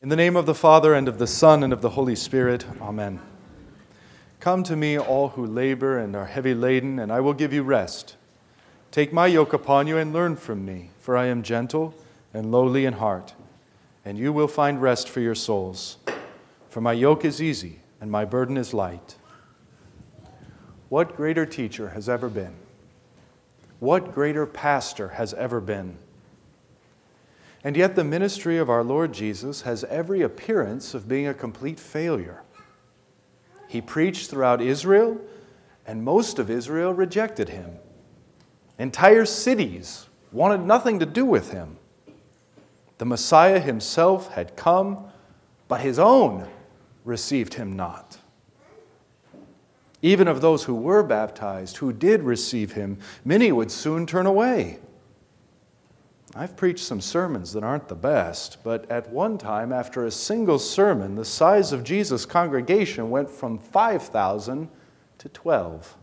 In the name of the Father, and of the Son, and of the Holy Spirit, Amen. Come to me, all who labor and are heavy laden, and I will give you rest. Take my yoke upon you and learn from me, for I am gentle and lowly in heart, and you will find rest for your souls. For my yoke is easy, and my burden is light. What greater teacher has ever been? What greater pastor has ever been? And yet the ministry of our Lord Jesus has every appearance of being a complete failure. He preached throughout Israel, and most of Israel rejected him. Entire cities wanted nothing to do with him. The Messiah himself had come, but his own received him not. Even of those who were baptized, who did receive him, many would soon turn away. I've preached some sermons that aren't the best, but at one time, after a single sermon, the size of Jesus' congregation went from 5,000 to 12.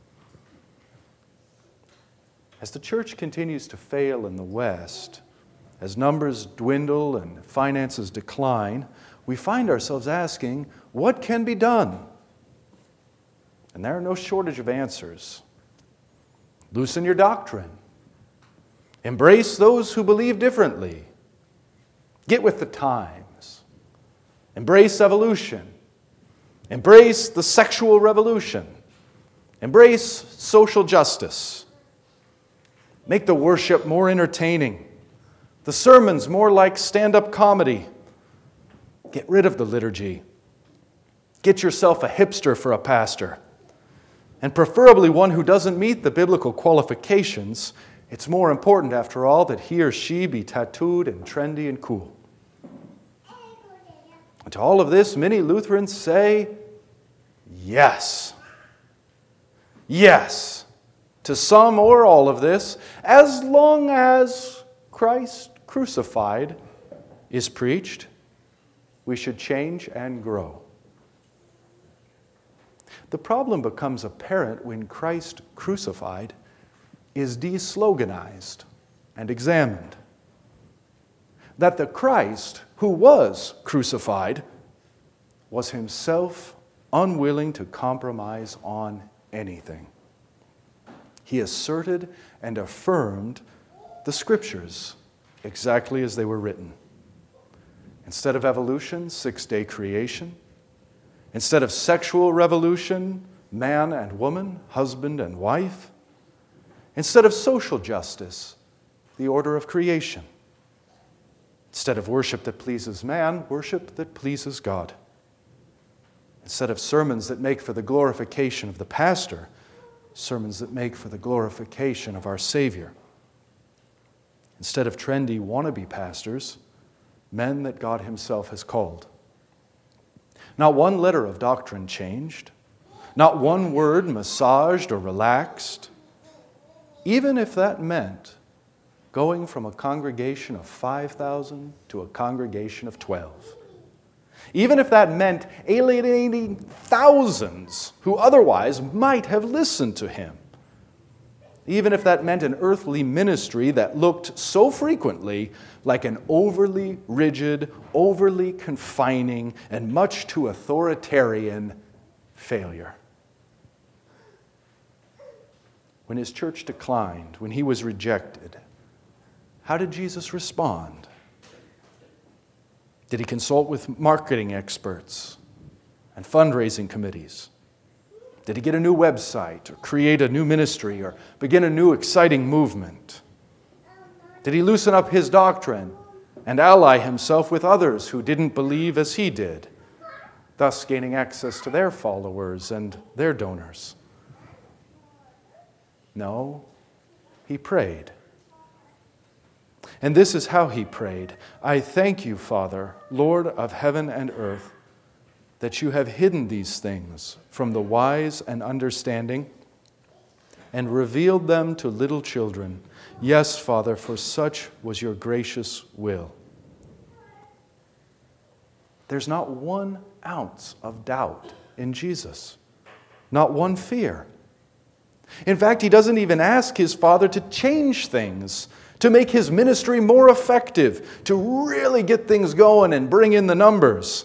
As the church continues to fail in the West, as numbers dwindle and finances decline, we find ourselves asking, what can be done? And there are no shortage of answers. Loosen your doctrine. Embrace those who believe differently. Get with the times. Embrace evolution. Embrace the sexual revolution. Embrace social justice. Make the worship more entertaining. The sermons more like stand-up comedy. Get rid of the liturgy. Get yourself a hipster for a pastor. And preferably one who doesn't meet the biblical qualifications. It's more important, after all, that he or she be tattooed and trendy and cool. And to all of this, many Lutherans say, yes. Yes. To some or all of this, as long as Christ crucified is preached, we should change and grow. The problem becomes apparent when Christ crucified is de-sloganized and examined. That the Christ who was crucified was himself unwilling to compromise on anything. He asserted and affirmed the Scriptures exactly as they were written. Instead of evolution, 6-day creation. Instead of sexual revolution, man and woman, husband and wife. Instead of social justice, the order of creation. Instead of worship that pleases man, worship that pleases God. Instead of sermons that make for the glorification of the pastor, sermons that make for the glorification of our Savior. Instead of trendy wannabe pastors, men that God himself has called. Not one letter of doctrine changed. Not one word massaged or relaxed. Even if that meant going from a congregation of 5,000 to a congregation of 12. Even if that meant alienating thousands who otherwise might have listened to him. Even if that meant an earthly ministry that looked so frequently like an overly rigid, overly confining, and much too authoritarian failure. When his church declined, when he was rejected, how did Jesus respond? Did he consult with marketing experts and fundraising committees? Did he get a new website or create a new ministry or begin a new exciting movement? Did he loosen up his doctrine and ally himself with others who didn't believe as he did, thus gaining access to their followers and their donors? No, he prayed. And this is how he prayed. I thank you, Father, Lord of heaven and earth, that you have hidden these things from the wise and understanding and revealed them to little children. Yes, Father, for such was your gracious will. There's not 1 ounce of doubt in Jesus, not one fear. In fact, he doesn't even ask his Father to change things, to make his ministry more effective, to really get things going and bring in the numbers.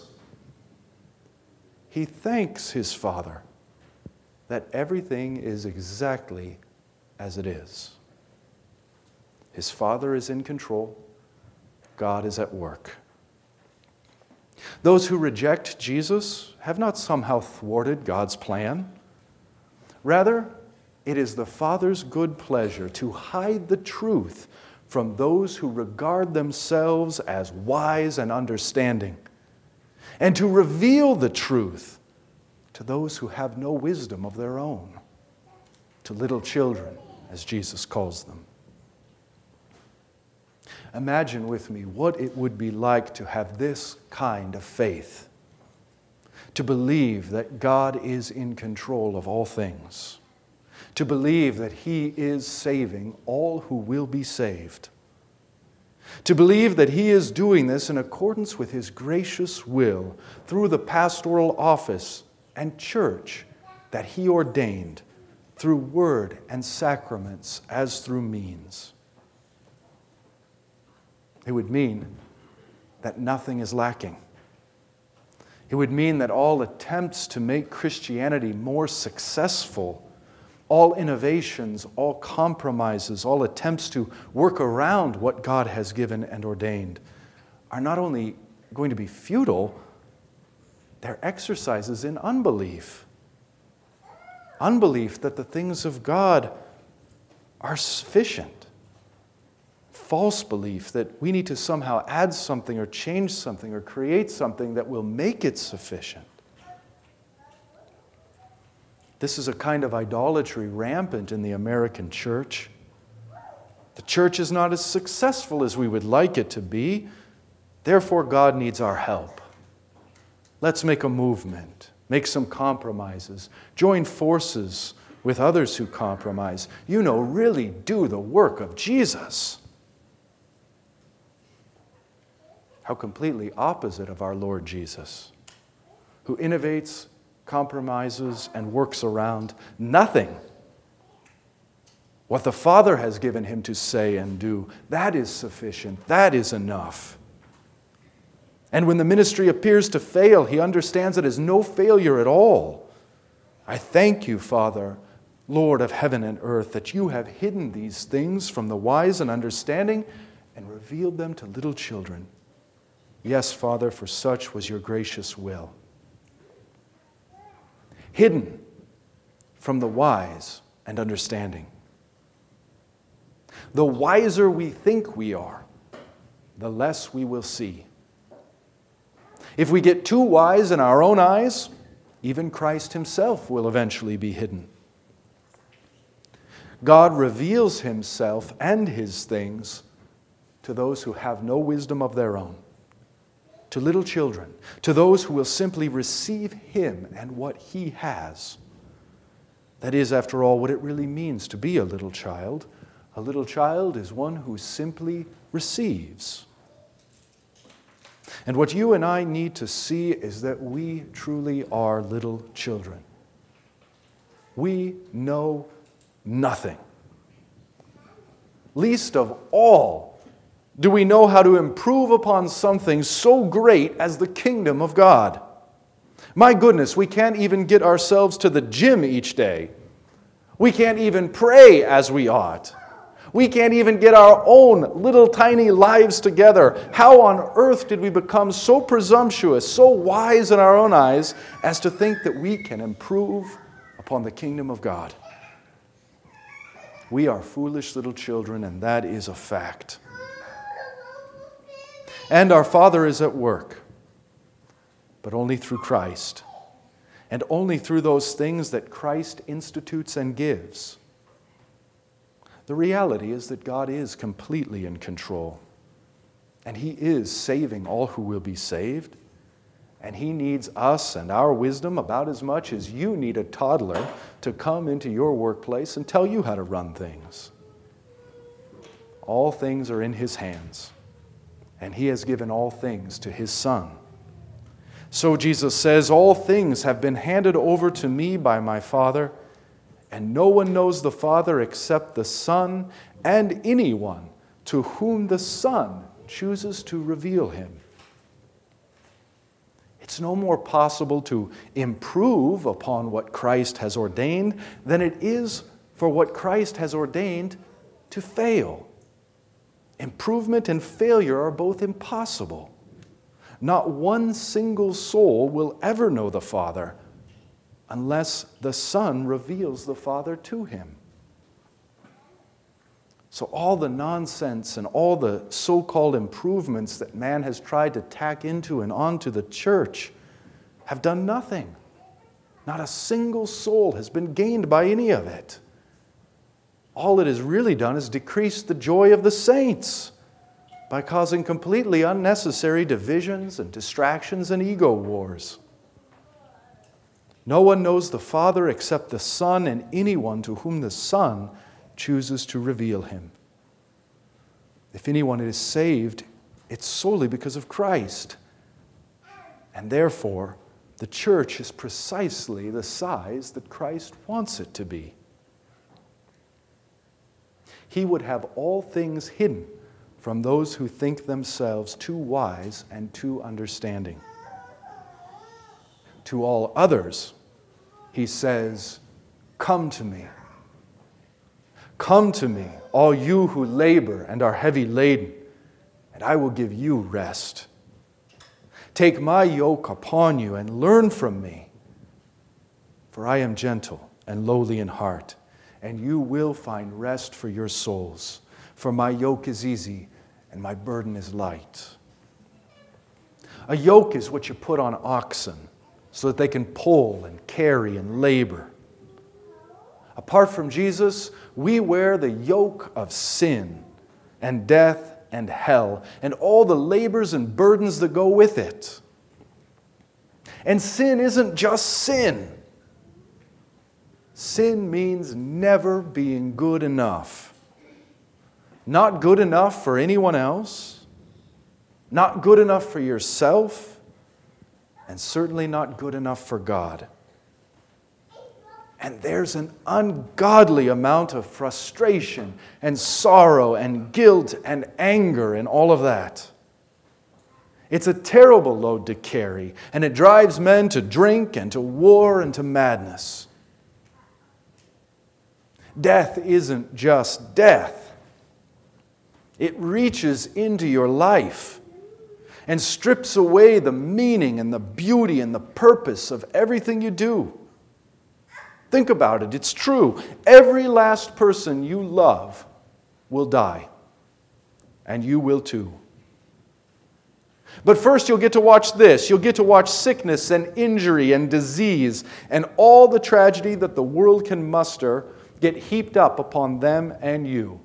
He thanks his Father that everything is exactly as it is. His Father is in control. God is at work. Those who reject Jesus have not somehow thwarted God's plan. Rather, it is the Father's good pleasure to hide the truth from those who regard themselves as wise and understanding, and to reveal the truth to those who have no wisdom of their own, to little children, as Jesus calls them. Imagine with me what it would be like to have this kind of faith, to believe that God is in control of all things, to believe that He is saving all who will be saved, to believe that He is doing this in accordance with His gracious will through the pastoral office and church that He ordained through word and sacraments as through means. It would mean that nothing is lacking. It would mean that all attempts to make Christianity more successful, all innovations, all compromises, all attempts to work around what God has given and ordained are not only going to be futile, they're exercises in unbelief. Unbelief that the things of God are sufficient. False belief that we need to somehow add something or change something or create something that will make it sufficient. This is a kind of idolatry rampant in the American church. The church is not as successful as we would like it to be. Therefore, God needs our help. Let's make a movement, make some compromises, join forces with others who compromise. Really do the work of Jesus. How completely opposite of our Lord Jesus, who innovates, compromises, and works around nothing. What the Father has given him to say and do, that is sufficient, that is enough. And when the ministry appears to fail, he understands it as no failure at all. I thank you, Father, Lord of heaven and earth, that you have hidden these things from the wise and understanding and revealed them to little children. Yes, Father, for such was your gracious will. Hidden from the wise and understanding. The wiser we think we are, the less we will see. If we get too wise in our own eyes, even Christ himself will eventually be hidden. God reveals himself and his things to those who have no wisdom of their own. To little children, to those who will simply receive him and what he has. That is, after all, what it really means to be a little child. A little child is one who simply receives. And what you and I need to see is that we truly are little children. We know nothing. Least of all, do we know how to improve upon something so great as the kingdom of God? My goodness, we can't even get ourselves to the gym each day. We can't even pray as we ought. We can't even get our own little tiny lives together. How on earth did we become so presumptuous, so wise in our own eyes, as to think that we can improve upon the kingdom of God? We are foolish little children, and that is a fact. And our Father is at work, but only through Christ, and only through those things that Christ institutes and gives. The reality is that God is completely in control, and He is saving all who will be saved, and He needs us and our wisdom about as much as you need a toddler to come into your workplace and tell you how to run things. All things are in His hands, and He has given all things to His Son. So Jesus says, "All things have been handed over to me by my Father, and no one knows the Father except the Son, and anyone to whom the Son chooses to reveal him. It's no more possible to improve upon what Christ has ordained than it is for what Christ has ordained to fail. Improvement and failure are both impossible. Not one single soul will ever know the Father unless the Son reveals the Father to him. So all the nonsense and all the so-called improvements that man has tried to tack into and onto the church have done nothing. Not a single soul has been gained by any of it. All it has really done is decrease the joy of the saints by causing completely unnecessary divisions and distractions and ego wars. No one knows the Father except the Son and anyone to whom the Son chooses to reveal him. If anyone is saved, it's solely because of Christ. And therefore, the church is precisely the size that Christ wants it to be. He would have all things hidden from those who think themselves too wise and too understanding. To all others, he says, "Come to me. Come to me, all you who labor and are heavy laden, and I will give you rest. Take my yoke upon you and learn from me, for I am gentle and lowly in heart, and you will find rest for your souls. For my yoke is easy and my burden is light." A yoke is what you put on oxen so that they can pull and carry and labor. Apart from Jesus, we wear the yoke of sin and death and hell and all the labors and burdens that go with it. And sin isn't just sin. Sin means never being good enough. Not good enough for anyone else, not good enough for yourself, and certainly not good enough for God. And there's an ungodly amount of frustration and sorrow and guilt and anger and all of that. It's a terrible load to carry, and it drives men to drink and to war and to madness. Death isn't just death. It reaches into your life and strips away the meaning and the beauty and the purpose of everything you do. Think about it. It's true. Every last person you love will die. And you will too. But first you'll get to watch this. You'll get to watch sickness and injury and disease and all the tragedy that the world can muster get heaped up upon them and you.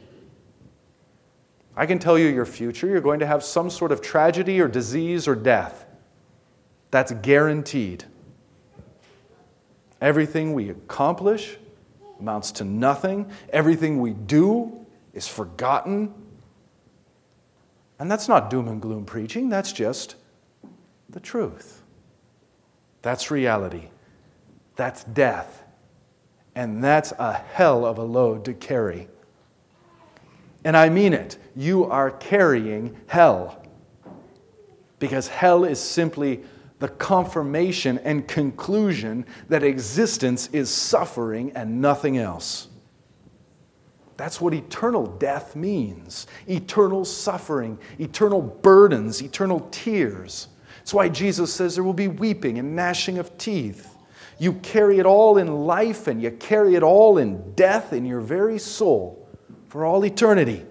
I can tell you your future. You're going to have some sort of tragedy or disease or death. That's guaranteed. Everything we accomplish amounts to nothing. Everything we do is forgotten. And that's not doom and gloom preaching. That's just the truth. That's reality. That's death. And that's a hell of a load to carry. And I mean it. You are carrying hell. Because hell is simply the confirmation and conclusion that existence is suffering and nothing else. That's what eternal death means. Eternal suffering, eternal burdens, eternal tears. That's why Jesus says there will be weeping and gnashing of teeth. You carry it all in life and you carry it all in death in your very soul for all eternity.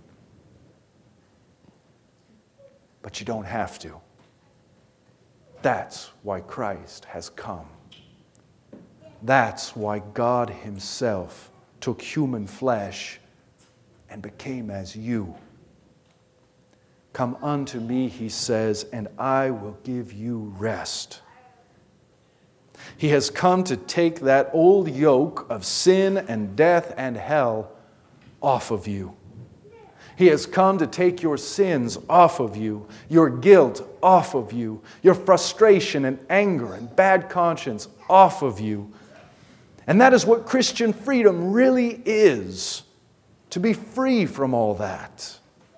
But you don't have to. That's why Christ has come. That's why God Himself took human flesh and became as you. Come unto me, He says, and I will give you rest. He has come to take that old yoke of sin and death and hell off of you. He has come to take your sins off of you, your guilt off of you, your frustration and anger and bad conscience off of you. And that is what Christian freedom really is, to be free from all that.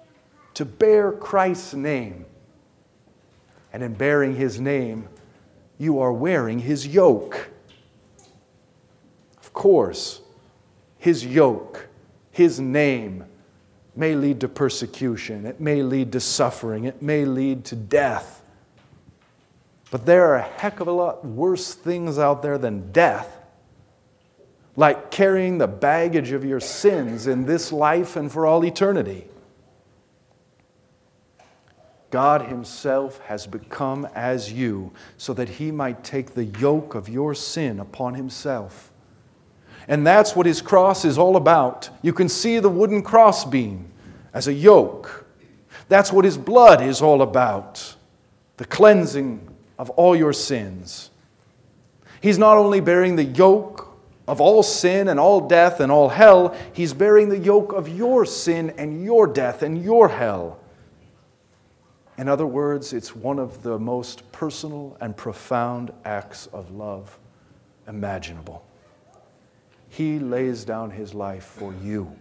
to bear Christ's name. And in bearing His name, you are wearing His yoke. Of course, His yoke, His name may lead to persecution. It may lead to suffering. It may lead to death. But there are a heck of a lot worse things out there than death, like carrying the baggage of your sins in this life and for all eternity. God Himself has become as you so that He might take the yoke of your sin upon Himself. And that's what His cross is all about. You can see the wooden crossbeam as a yoke. That's what His blood is all about, the cleansing of all your sins. He's not only bearing the yoke of all sin and all death and all hell, He's bearing the yoke of your sin and your death and your hell. In other words, it's one of the most personal and profound acts of love imaginable. He lays down His life for you.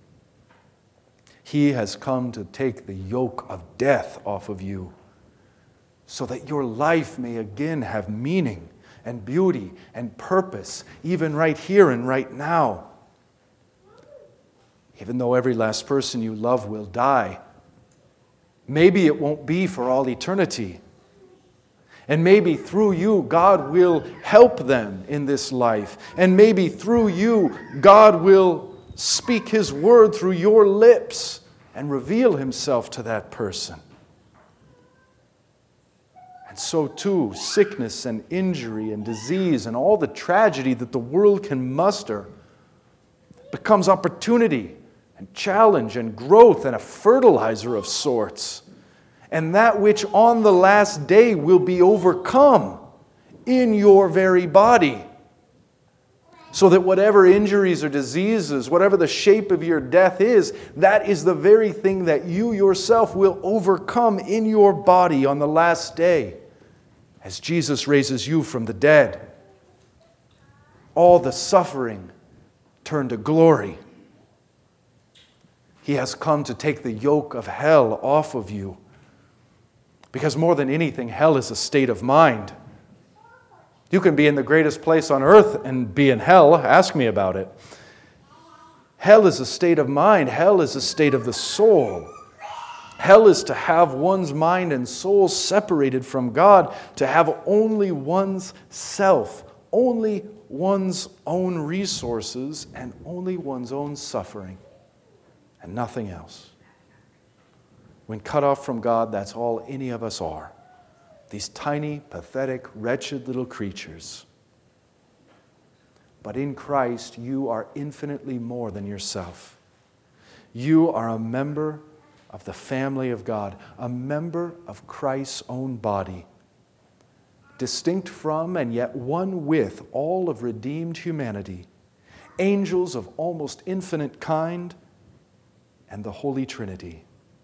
He has come to take the yoke of death off of you so that your life may again have meaning and beauty and purpose, even right here and right now. Even though every last person you love will die, maybe it won't be for all eternity. And maybe through you, God will help them in this life. And maybe through you, God will speak His word through your lips and reveal Himself to that person. And so too, sickness and injury and disease and all the tragedy that the world can muster becomes opportunity and challenge and growth and a fertilizer of sorts. And that which on the last day will be overcome in your very body. So that whatever injuries or diseases, whatever the shape of your death is, that is the very thing that you yourself will overcome in your body on the last day, as Jesus raises you from the dead. All the suffering turned to glory. He has come to take the yoke of hell off of you. Because more than anything, hell is a state of mind. You can be in the greatest place on earth and be in hell. Ask me about it. Hell is a state of mind. Hell is a state of the soul. Hell is to have one's mind and soul separated from God, to have only one's self, only one's own resources, and only one's own suffering, and nothing else. When cut off from God, that's all any of us are. These tiny, pathetic, wretched little creatures. But in Christ, you are infinitely more than yourself. You are a member of the family of God, a member of Christ's own body, distinct from and yet one with all of redeemed humanity, angels of almost infinite kind, and the Holy Trinity.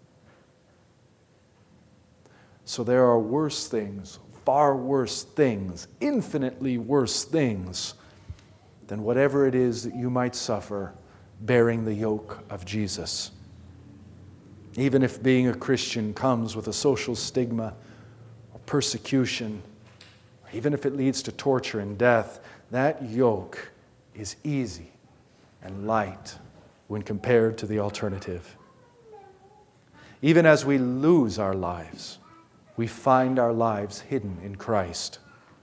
So there are worse things, far worse things, infinitely worse things than whatever it is that you might suffer bearing the yoke of Jesus. Even if being a Christian comes with a social stigma or persecution, or even if it leads to torture and death, that yoke is easy and light when compared to the alternative. Even as we lose our lives, we find our lives hidden in Christ.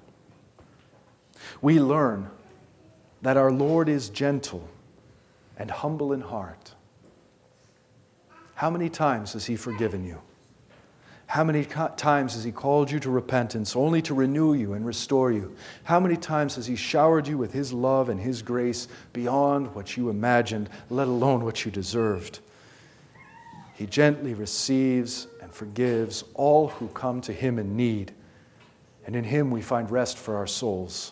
We learn that our Lord is gentle and humble in heart. How many times has He forgiven you? How many times has He called you to repentance only to renew you and restore you? How many times has He showered you with His love and His grace beyond what you imagined, let alone what you deserved? He gently receives and forgives all who come to Him in need, and in Him we find rest for our souls.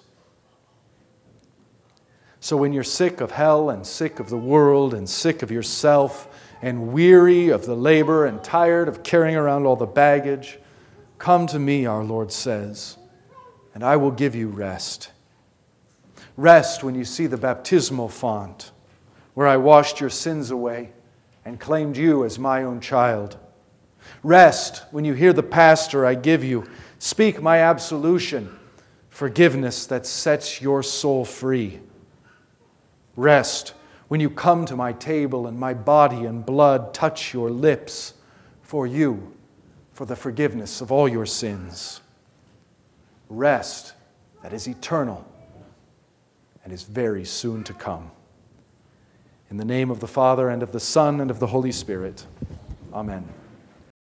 So when you're sick of hell and sick of the world and sick of yourself and weary of the labor and tired of carrying around all the baggage, come to me, our Lord says, and I will give you rest. Rest when you see the baptismal font where I washed your sins away and claimed you as my own child. Rest when you hear the pastor I give you speak my absolution, forgiveness that sets your soul free. Rest when you come to my table and my body and blood touch your lips for you, for the forgiveness of all your sins. Rest that is eternal and is very soon to come. In the name of the Father, and of the Son, and of the Holy Spirit. Amen.